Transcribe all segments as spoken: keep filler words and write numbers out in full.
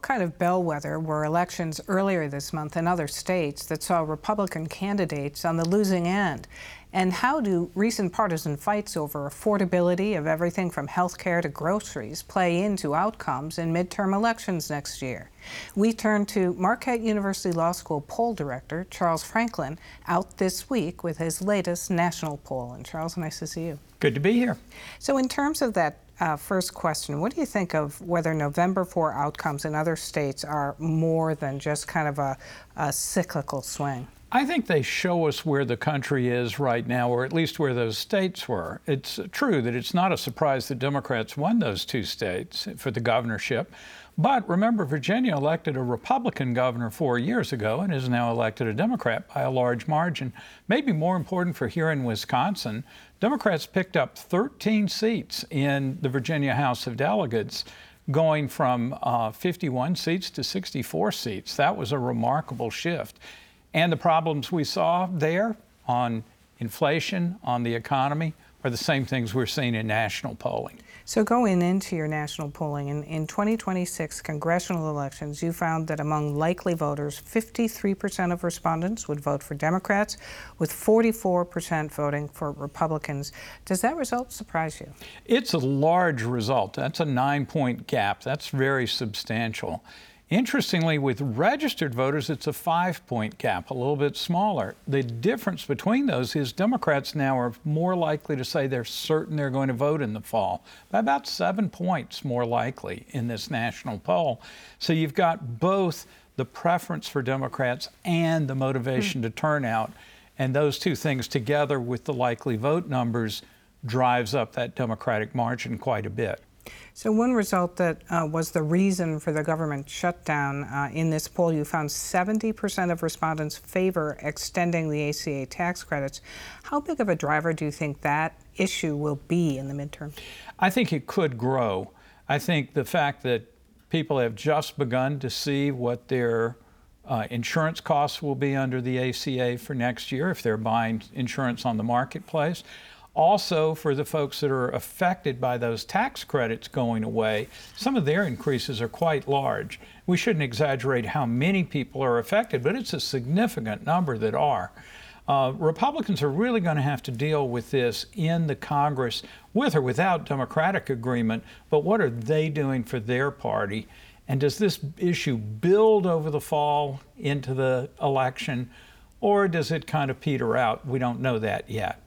kind of bellwether were elections earlier this month in other states that saw Republican candidates on the losing end? And how do recent partisan fights over affordability of everything from health care to groceries play into outcomes in midterm elections next year? We turn to Marquette University Law School poll director Charles Franklin out this week with his latest national poll. And Charles, nice to see you. Good to be here. So in terms of that uh, first question, what do you think of whether November four outcomes in other states are more than just kind of a, a cyclical swing? I think they show us where the country is right now, or at least where those states were. It's true that it's not a surprise that Democrats won those two states for the governorship. But remember, Virginia elected a Republican governor four years ago and is now elected a Democrat by a large margin. Maybe more important for here in Wisconsin, Democrats picked up thirteen seats in the Virginia House of Delegates, going from uh, fifty-one seats to sixty-four seats. That was a remarkable shift. And the problems we saw there on inflation, on the economy, are the same things we're seeing in national polling. So going into your national polling, in, in twenty twenty-six congressional elections, you found that among likely voters, fifty-three percent of respondents would vote for Democrats, with forty-four percent voting for Republicans. Does that result surprise you? It's a large result. That's a nine-point gap. That's very substantial. Interestingly, with registered voters, it's a five-point gap, a little bit smaller. The difference between those is Democrats now are more likely to say they're certain they're going to vote in the fall, by about seven points more likely in this national poll. So you've got both the preference for Democrats and the motivation mm. to turn out, and those two things together with the likely vote numbers drives up that Democratic margin quite a bit. So one result that uh, was the reason for the government shutdown uh, in this poll, you found seventy percent of respondents favor extending the A C A tax credits. How big of a driver do you think that issue will be in the midterm? I think it could grow. I think the fact that people have just begun to see what their uh, insurance costs will be under the A C A for next year if they're buying insurance on the marketplace. Also, for the folks that are affected by those tax credits going away, some of their increases are quite large. We shouldn't exaggerate how many people are affected, but it's a significant number that are. Uh, Republicans are really going to have to deal with this in the Congress, with or without Democratic agreement, but what are they doing for their party? And does this issue build over the fall into the election, or does it kind of peter out? We don't know that yet.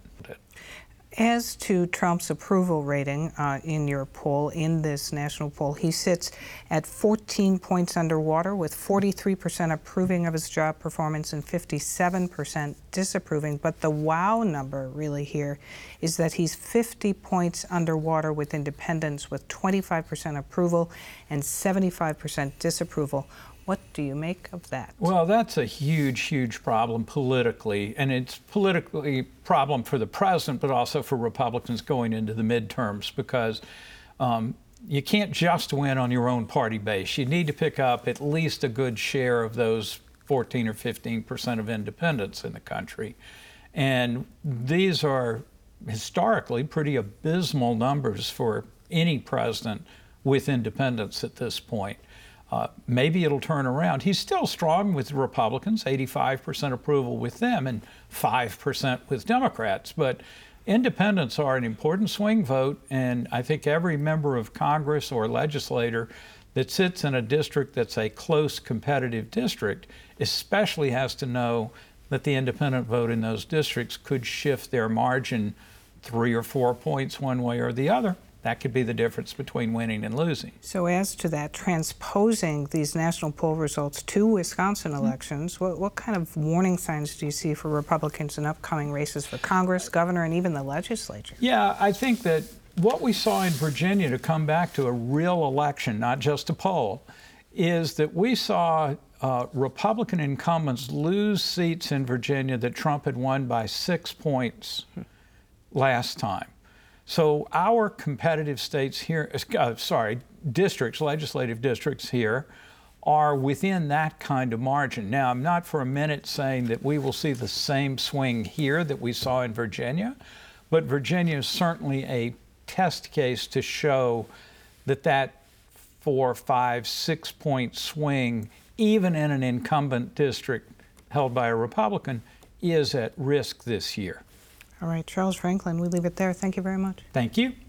As to Trump's approval rating uh, in your poll, in this national poll, he sits at fourteen points underwater, with forty-three percent approving of his job performance and fifty-seven percent disapproving. But the wow number really here is that he's fifty points underwater with independents, with twenty-five percent approval and seventy-five percent disapproval. What do you make of that? Well, that's a huge, huge problem politically, and it's politically a problem for the president, but also for Republicans going into the midterms, because um, you can't just win on your own party base. You need to pick up at least a good share of those fourteen or fifteen percent of independents in the country. And these are historically pretty abysmal numbers for any president with independents at this point. Uh, maybe it'll turn around. He's still strong with Republicans, eighty-five percent approval with them and five percent with Democrats. But independents are an important swing vote, and I think every member of Congress or legislator that sits in a district that's a close competitive district especially has to know that the independent vote in those districts could shift their margin three or four points one way or the other. That could be the difference between winning and losing. So as to that, transposing these national poll results to Wisconsin elections, mm-hmm. what, what kind of warning signs do you see for Republicans in upcoming races for Congress, governor, and even the legislature? Yeah, I think that what we saw in Virginia, to come back to a real election, not just a poll, is that we saw uh, Republican incumbents lose seats in Virginia that Trump had won by six points last time. So our competitive states here, uh, sorry, districts, legislative districts here, are within that kind of margin. Now, I'm not for a minute saying that we will see the same swing here that we saw in Virginia, but Virginia is certainly a test case to show that that four, five, six point swing, even in an incumbent district held by a Republican, is at risk this year. All right, Charles Franklin, we leave it there. Thank you very much. Thank you.